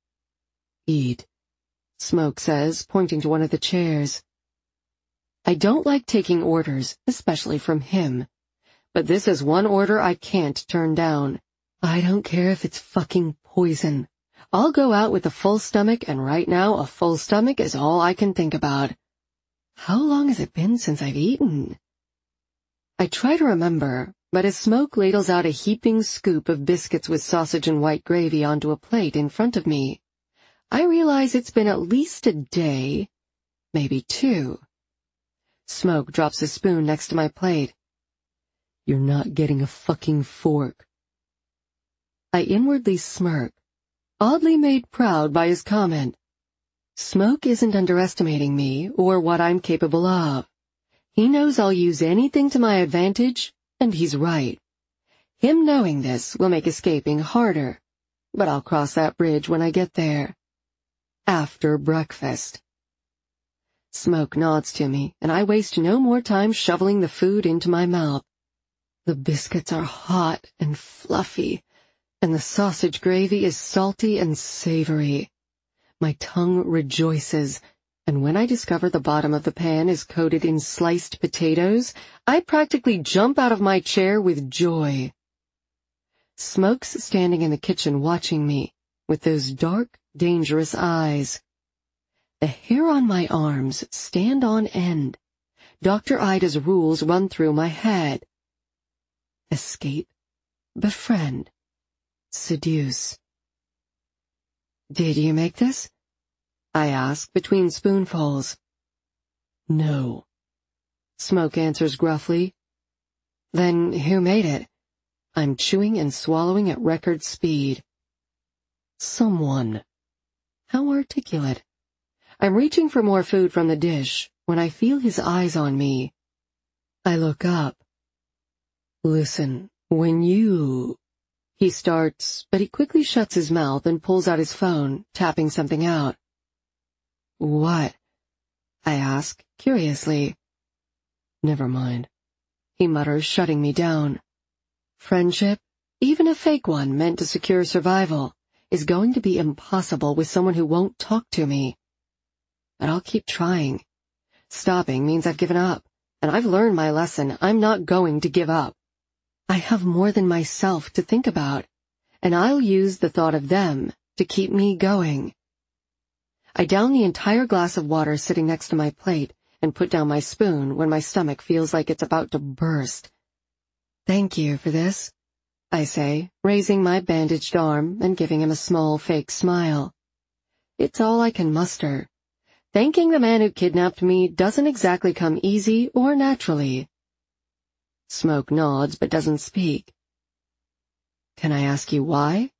Eat, Smoke says, pointing to one of the chairs. I don't like taking orders, especially from him. But this is one order I can't turn down. I don't care if it's fucking poison. I'll go out with a full stomach, and right now a full stomach is all I can think about. How long has it been since I've eaten? I try to remember, but as Smoke ladles out a heaping scoop of biscuits with sausage and white gravy onto a plate in front of me, I realize it's been at least a day, maybe 2. Smoke drops a spoon next to my plate. You're not getting a fucking fork. I inwardly smirk, oddly made proud by his comment. Smoke isn't underestimating me or what I'm capable of. He knows I'll use anything to my advantage, and he's right. Him knowing this will make escaping harder, but I'll cross that bridge when I get there. After breakfast. Smoke nods to me, and I waste no more time shoveling the food into my mouth. The biscuits are hot and fluffy, and the sausage gravy is salty and savory. My tongue rejoices, And when I discover the bottom of the pan is coated in sliced potatoes, I practically jump out of my chair with joy. Smoke's standing in the kitchen watching me, with those dark, dangerous eyes. The hair on my arms stand on end. Dr. Ida's rules run through my head. Escape, befriend, seduce. "Did you make this?" I ask between spoonfuls. "No," Smoke answers gruffly. "Then who made it?" I'm chewing and swallowing at record speed. "Someone." How articulate. I'm reaching for more food from the dish when I feel his eyes on me. I look up. "Listen, when you—" He starts, but he quickly shuts his mouth and pulls out his phone, tapping something out. "What?" I ask, curiously. "Never mind," he mutters, shutting me down. Friendship, even a fake one meant to secure survival, is going to be impossible with someone who won't talk to me. But I'll keep trying. Stopping means I've given up, and I've learned my lesson. I'm not going to give up. I have more than myself to think about, and I'll use the thought of them to keep me going. I down the entire glass of water sitting next to my plate and put down my spoon when my stomach feels like it's about to burst. "Thank you for this," I say, raising my bandaged arm and giving him a small fake smile. It's all I can muster. Thanking the man who kidnapped me doesn't exactly come easy or naturally. Smoke nods but doesn't speak. "Can I ask you why?"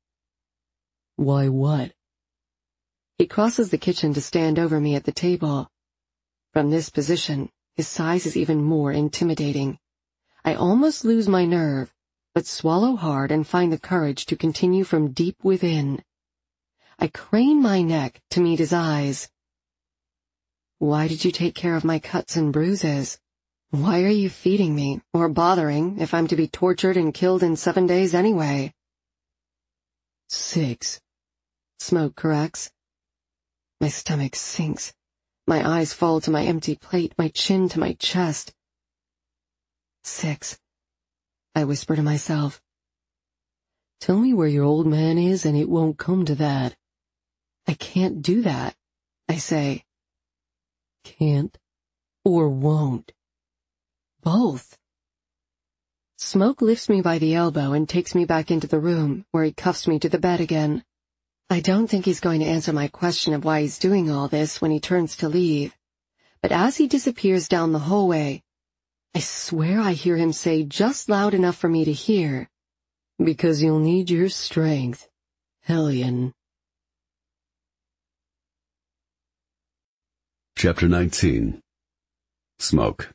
"Why what?" He crosses the kitchen to stand over me at the table. From this position, his size is even more intimidating. I almost lose my nerve, but swallow hard and find the courage to continue from deep within. I crane my neck to meet his eyes. "Why did you take care of my cuts and bruises? Why are you feeding me, or bothering, if I'm to be tortured and killed in 7 days anyway?" 6, Smoke corrects. My stomach sinks. My eyes fall to my empty plate, my chin to my chest. 6, I whisper to myself. "Tell me where your old man is and it won't come to that." "I can't do that," I say. "Can't or won't?" "Both." Smoke lifts me by the elbow and takes me back into the room, where he cuffs me to the bed again. I don't think he's going to answer my question of why he's doing all this when he turns to leave. But as he disappears down the hallway, I swear I hear him say just loud enough for me to hear, "Because you'll need your strength, Hellion." Chapter 19. Smoke.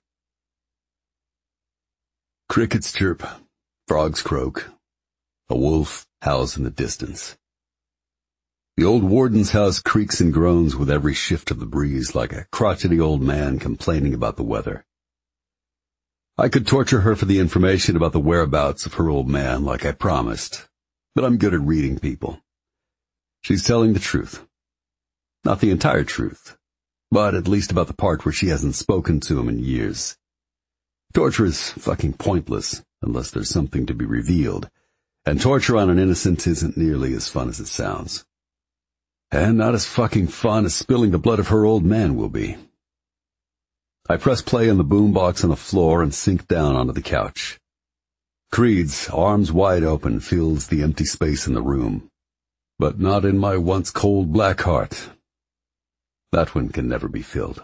Crickets chirp, frogs croak. A wolf howls in the distance. The old warden's house creaks and groans with every shift of the breeze, like a crotchety old man complaining about the weather. I could torture her for the information about the whereabouts of her old man like I promised, but I'm good at reading people. She's telling the truth. Not the entire truth, but at least about the part where she hasn't spoken to him in years. Torture is fucking pointless unless there's something to be revealed, and torture on an innocent isn't nearly as fun as it sounds. And not as fucking fun as spilling the blood of her old man will be. I press play on the boombox on the floor and sink down onto the couch. Creed's, arms wide open, fills the empty space in the room, but not in my once cold black heart. That one can never be filled.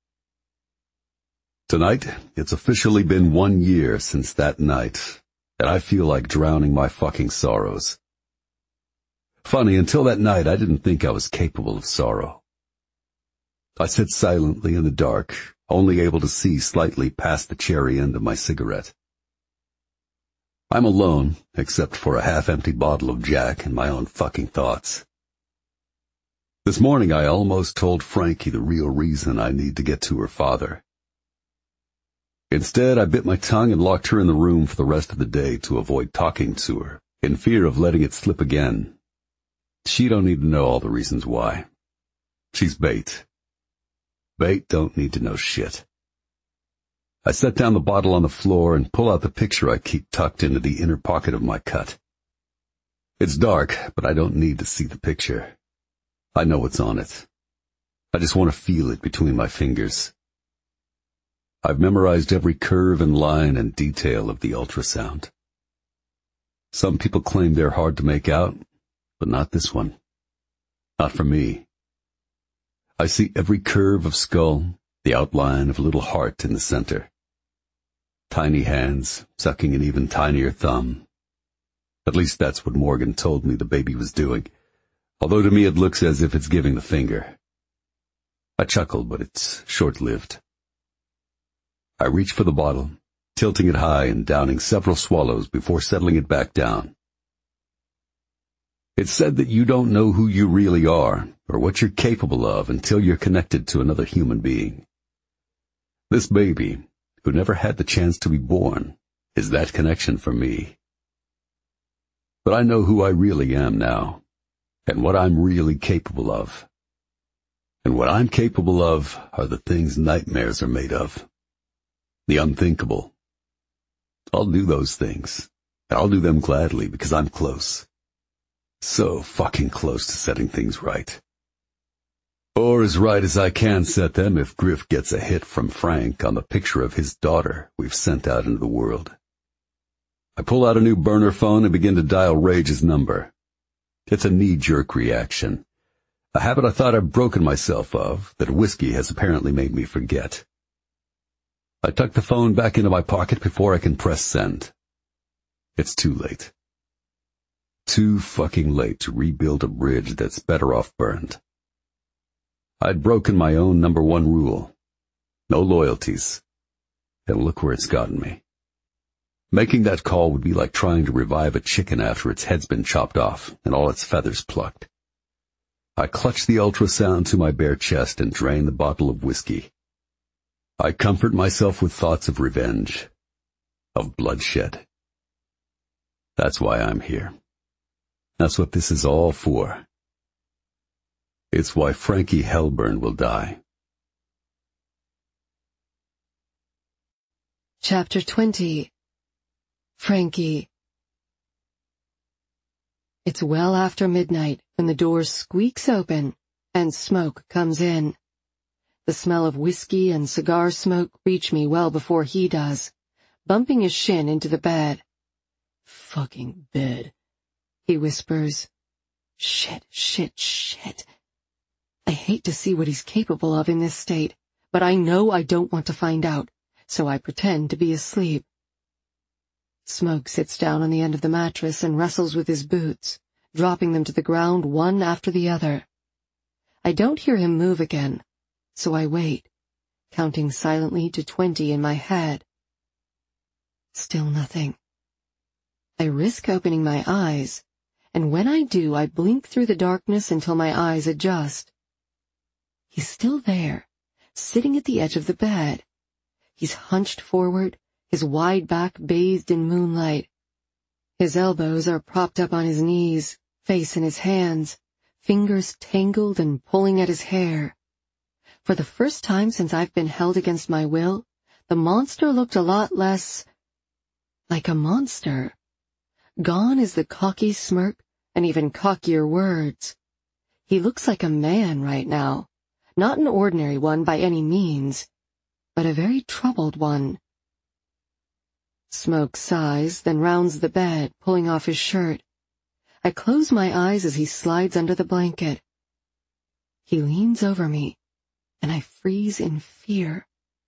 Tonight, it's officially been 1 year since that night, and I feel like drowning my fucking sorrows. Funny, until that night I didn't think I was capable of sorrow. I sit silently in the dark, only able to see slightly past the cherry end of my cigarette. I'm alone, except for a half-empty bottle of Jack and my own fucking thoughts. This morning I almost told Frankie the real reason I need to get to her father. Instead, I bit my tongue and locked her in the room for the rest of the day to avoid talking to her, in fear of letting it slip again. She don't need to know all the reasons why. She's bait. Bait don't need to know shit. I set down the bottle on the floor and pull out the picture I keep tucked into the inner pocket of my cut. It's dark, but I don't need to see the picture. I know what's on it. I just want to feel it between my fingers. I've memorized every curve and line and detail of the ultrasound. Some people claim they're hard to make out, but not this one. Not for me. I see every curve of skull, the outline of a little heart in the center. Tiny hands sucking an even tinier thumb. At least that's what Morgan told me the baby was doing, although to me it looks as if it's giving the finger. I chuckle, but it's short-lived. I reach for the bottle, tilting it high and downing several swallows before settling it back down. It's said that you don't know who you really are or what you're capable of until you're connected to another human being. This baby, who never had the chance to be born, is that connection for me. But I know who I really am now, and what I'm really capable of. And what I'm capable of are the things nightmares are made of. The unthinkable. I'll do those things, and I'll do them gladly because I'm close. So fucking close to setting things right. Or as right as I can set them if Griff gets a hit from Frank on the picture of his daughter we've sent out into the world. I pull out a new burner phone and begin to dial Rage's number. It's a knee-jerk reaction, a habit I thought I'd broken myself of that whiskey has apparently made me forget. I tuck the phone back into my pocket before I can press send. It's too late. Too fucking late to rebuild a bridge that's better off burned. I'd broken my own number one rule. No loyalties. And look where it's gotten me. Making that call would be like trying to revive a chicken after its head's been chopped off and all its feathers plucked. I clutch the ultrasound to my bare chest and drain the bottle of whiskey. I comfort myself with thoughts of revenge, of bloodshed. That's why I'm here. That's what this is all for. It's why Frankie Hellburn will die. Chapter 20. Frankie. It's well after midnight when the door squeaks open and Smoke comes in. The smell of whiskey and cigar smoke reach me well before he does, bumping his shin into the bed. Fucking bed, he whispers. Shit, shit, shit. I hate to see what he's capable of in this state, but I know I don't want to find out, so I pretend to be asleep. Smoke sits down on the end of the mattress and wrestles with his boots, dropping them to the ground one after the other. I don't hear him move again, so I wait, counting silently to 20 in my head. Still nothing. I risk opening my eyes, and when I do, I blink through the darkness until my eyes adjust. He's still there, sitting at the edge of the bed. He's hunched forward, his wide back bathed in moonlight. His elbows are propped up on his knees, face in his hands, fingers tangled and pulling at his hair. For the first time since I've been held against my will, the monster looked a lot less like a monster. Gone is the cocky smirk and even cockier words. He looks like a man right now, not an ordinary one by any means, but a very troubled one. Smoke sighs, then rounds the bed, pulling off his shirt. I close my eyes as he slides under the blanket. He leans over me, and I freeze in fear.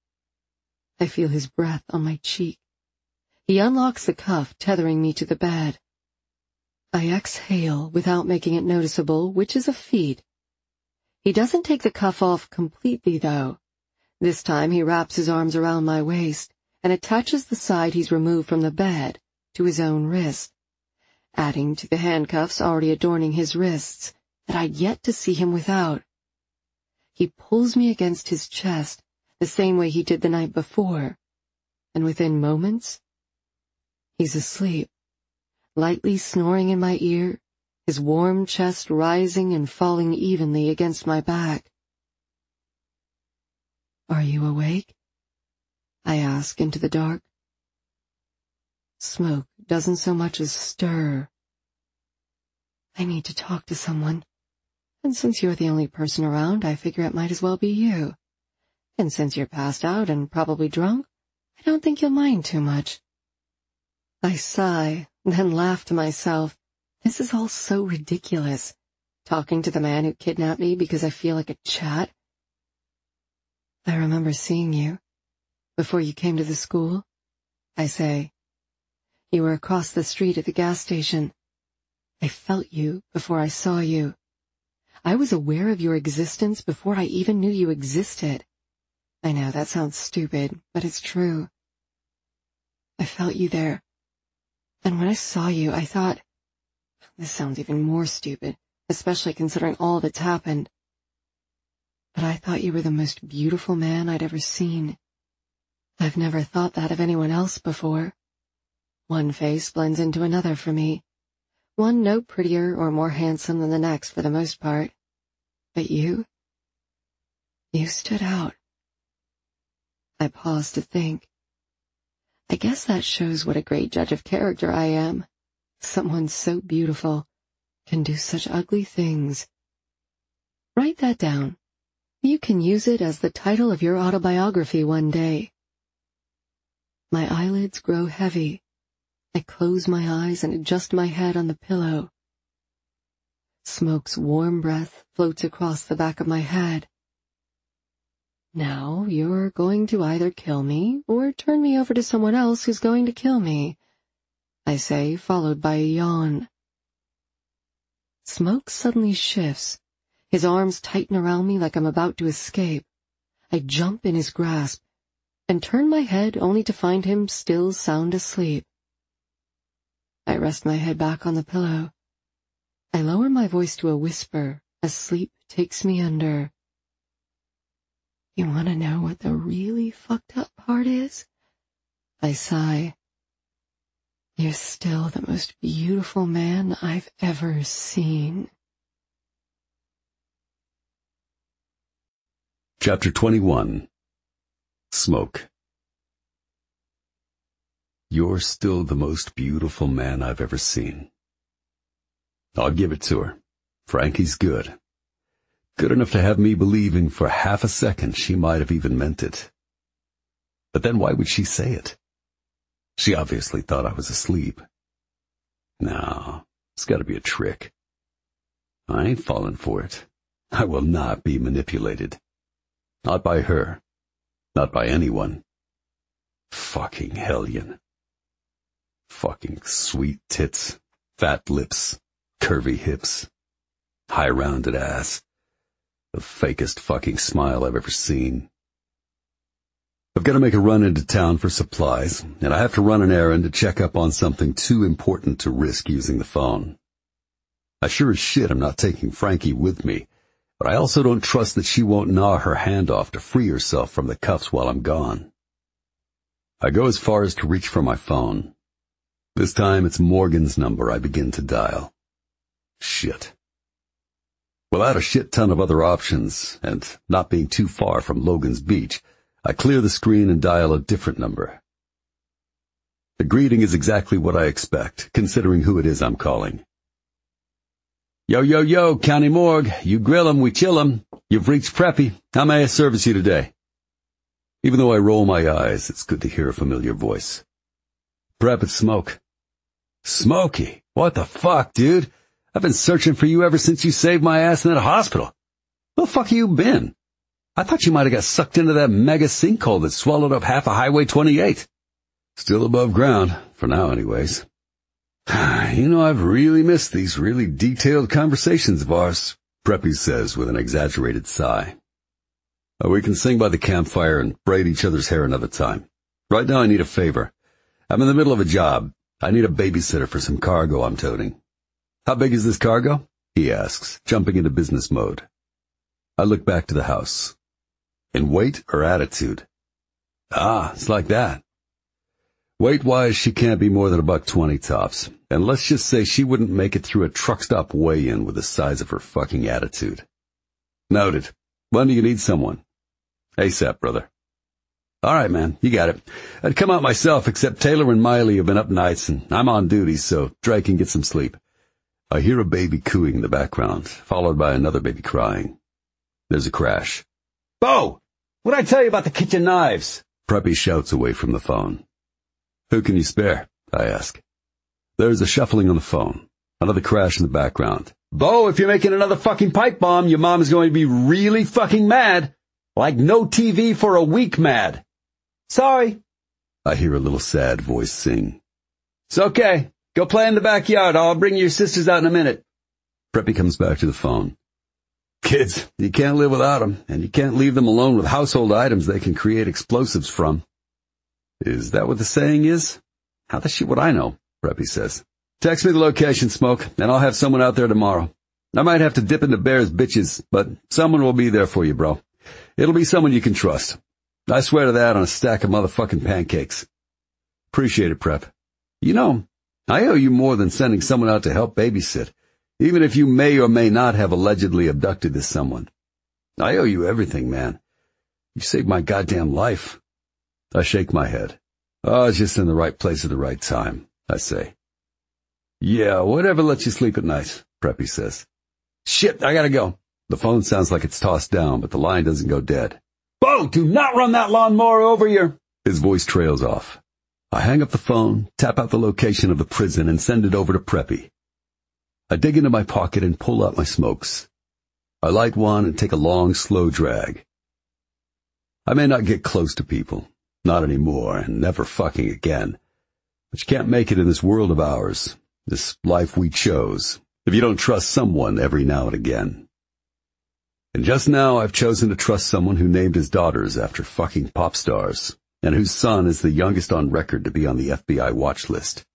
I feel his breath on my cheek. He unlocks the cuff tethering me to the bed. I exhale without making it noticeable, which is a feat. He doesn't take the cuff off completely, though. This time he wraps his arms around my waist and attaches the side he's removed from the bed to his own wrist, adding to the handcuffs already adorning his wrists that I'd yet to see him without. He pulls me against his chest the same way he did the night before, and within moments, he's asleep, lightly snoring in my ear, his warm chest rising and falling evenly against my back. Are you awake? I ask into the dark. Smoke doesn't so much as stir. I need to talk to someone, and since you're the only person around, I figure it might as well be you. And since you're passed out and probably drunk, I don't think you'll mind too much. I sigh, then laugh to myself. This is all so ridiculous. Talking to the man who kidnapped me because I feel like a chat. I remember seeing you before you came to the school, I say. You were across the street at the gas station. I felt you before I saw you. I was aware of your existence before I even knew you existed. I know that sounds stupid, but it's true. I felt you there. And when I saw you, I thought, this sounds even more stupid, especially considering all that's happened. But I thought you were the most beautiful man I'd ever seen. I've never thought that of anyone else before. One face blends into another for me. One no prettier or more handsome than the next for the most part. But you stood out. I paused to think. I guess that shows what a great judge of character I am. Someone so beautiful can do such ugly things. Write that down. You can use it as the title of your autobiography one day. My eyelids grow heavy. I close my eyes and adjust my head on the pillow. Smoke's warm breath floats across the back of my head. Now you're going to either kill me or turn me over to someone else who's going to kill me, I say, followed by a yawn. Smoke suddenly shifts. His arms tighten around me like I'm about to escape. I jump in his grasp and turn my head only to find him still sound asleep. I rest my head back on the pillow. I lower my voice to a whisper as sleep takes me under. You want to know what the really fucked up part is? I sigh. You're still the most beautiful man I've ever seen. Chapter 21. Smoke. You're still the most beautiful man I've ever seen. I'll give it to her. Frankie's good. Good enough to have me believing for half a second she might have even meant it. But then why would she say it? She obviously thought I was asleep. No, it's got to be a trick. I ain't falling for it. I will not be manipulated. Not by her. Not by anyone. Fucking hellion. Fucking sweet tits, fat lips, curvy hips, high-rounded ass. The fakest fucking smile I've ever seen. I've got to make a run into town for supplies, and I have to run an errand to check up on something too important to risk using the phone. I sure as shit am not taking Frankie with me, but I also don't trust that she won't gnaw her hand off to free herself from the cuffs while I'm gone. I go as far as to reach for my phone. This time it's Morgan's number I begin to dial. Shit. Without a shit ton of other options, and not being too far from Logan's Beach, I clear the screen and dial a different number. The greeting is exactly what I expect, considering who it is I'm calling. Yo, yo, yo, County Morgue. You grill 'em, we chill 'em. You've reached Preppy. How may I service you today? Even though I roll my eyes, it's good to hear a familiar voice. Prep, it's Smoke. Smokey, what the fuck, dude? I've been searching for you ever since you saved my ass in that hospital. Where the fuck have you been? I thought you might have got sucked into that mega sinkhole that swallowed up half of Highway 28. Still above ground, for now anyways. You know, I've really missed these really detailed conversations of ours, Preppy says with an exaggerated sigh. We can sing by the campfire and braid each other's hair another time. Right now I need a favor. I'm in the middle of a job. I need a babysitter for some cargo I'm toting. How big is this cargo? He asks, jumping into business mode. I look back to the house. In weight or attitude? It's like that. Weight-wise, she can't be more than $120 tops, and let's just say she wouldn't make it through a truck stop weigh-in with the size of her fucking attitude. Noted. When do you need someone? ASAP, brother. All right, man, you got it. I'd come out myself, except Taylor and Miley have been up nights, and I'm on duty, so Dre can get some sleep. I hear a baby cooing in the background, followed by another baby crying. There's a crash. Bo! What'd I tell you about the kitchen knives? Preppy shouts away from the phone. Who can you spare? I ask. There's a shuffling on the phone. Another crash in the background. Bo, if you're making another fucking pipe bomb, your mom is going to be really fucking mad. Like no TV for a week mad. Sorry. I hear a little sad voice sing. It's okay. Go play in the backyard. I'll bring your sisters out in a minute. Preppy comes back to the phone. Kids, you can't live without them, and you can't leave them alone with household items they can create explosives from. Is that what the saying is? How the shit would I know? Preppy says. Text me the location, Smoke, and I'll have someone out there tomorrow. I might have to dip into Bear's bitches, but someone will be there for you, bro. It'll be someone you can trust. I swear to that on a stack of motherfucking pancakes. Appreciate it, Prep. You know, I owe you more than sending someone out to help babysit, even if you may or may not have allegedly abducted this someone. I owe you everything, man. You saved my goddamn life. I shake my head. Oh, it's just in the right place at the right time, I say. Yeah, whatever lets you sleep at night, Preppy says. Shit, I gotta go. The phone sounds like it's tossed down, but the line doesn't go dead. Bo, do not run that lawnmower over your... His voice trails off. I hang up the phone, tap out the location of the prison, and send it over to Preppy. I dig into my pocket and pull out my smokes. I light one and take a long, slow drag. I may not get close to people, not anymore, and never fucking again. But you can't make it in this world of ours, this life we chose, if you don't trust someone every now and again. And just now I've chosen to trust someone who named his daughters after fucking pop stars, and whose son is the youngest on record to be on the FBI watch list.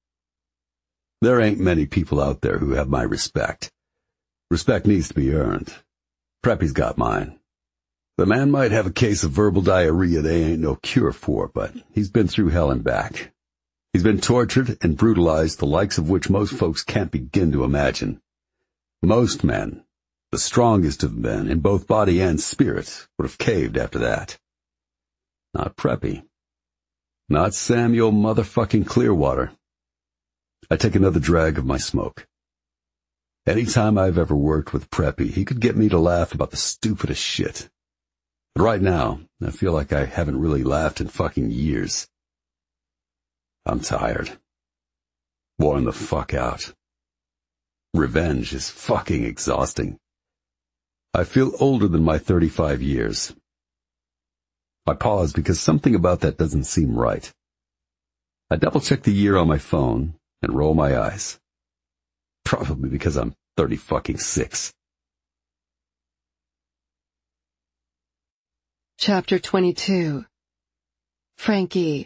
There ain't many people out there who have my respect. Respect needs to be earned. Preppy's got mine. The man might have a case of verbal diarrhea they ain't no cure for, but he's been through hell and back. He's been tortured and brutalized, the likes of which most folks can't begin to imagine. Most men, the strongest of men, in both body and spirit, would have caved after that. Not Preppy. Not Samuel motherfucking Clearwater. I take another drag of my smoke. Any time I've ever worked with Preppy, he could get me to laugh about the stupidest shit. But right now, I feel like I haven't really laughed in fucking years. I'm tired. Worn the fuck out. Revenge is fucking exhausting. I feel older than my 35 years. I pause because something about that doesn't seem right. I double-check the year on my phone and roll my eyes. Probably because I'm 36. Chapter 22. Frankie.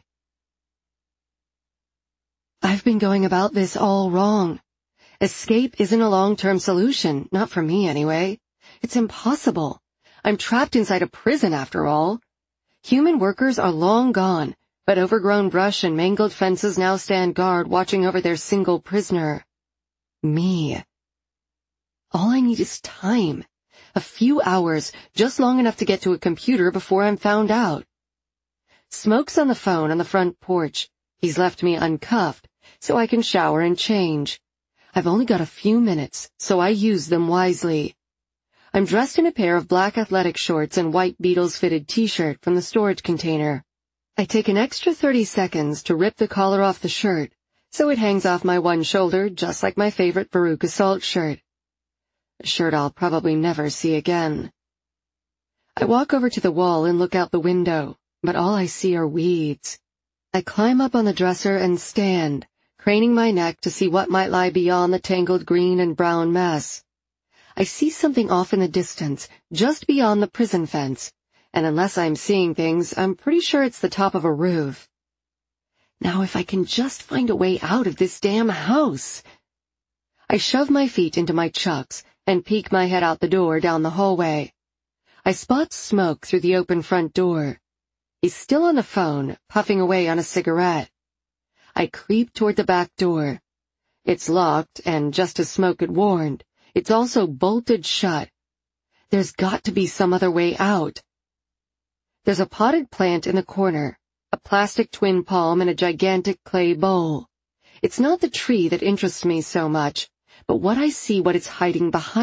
I've been going about this all wrong. Escape isn't a long-term solution, not for me anyway. It's impossible. I'm trapped inside a prison after all. Human workers are long gone, but overgrown brush and mangled fences now stand guard watching over their single prisoner. Me. All I need is time. A few hours, just long enough to get to a computer before I'm found out. Smoke's on the phone on the front porch. He's left me uncuffed, so I can shower and change. I've only got a few minutes, so I use them wisely. I'm dressed in a pair of black athletic shorts and white Beatles-fitted t-shirt from the storage container. I take an extra 30 seconds to rip the collar off the shirt, so it hangs off my one shoulder just like my favorite Baruch Assault shirt. A shirt I'll probably never see again. I walk over to the wall and look out the window, but all I see are weeds. I climb up on the dresser and stand, craning my neck to see what might lie beyond the tangled green and brown mess. I see something off in the distance, just beyond the prison fence, and unless I'm seeing things, I'm pretty sure it's the top of a roof. Now if I can just find a way out of this damn house. I shove my feet into my chucks and peek my head out the door down the hallway. I spot Smoke through the open front door. He's still on the phone, puffing away on a cigarette. I creep toward the back door. It's locked, and just as Smoke had warned, it's also bolted shut. There's got to be some other way out. There's a potted plant in the corner, a plastic twin palm in a gigantic clay bowl. It's not the tree that interests me so much, but what I see it's hiding behind.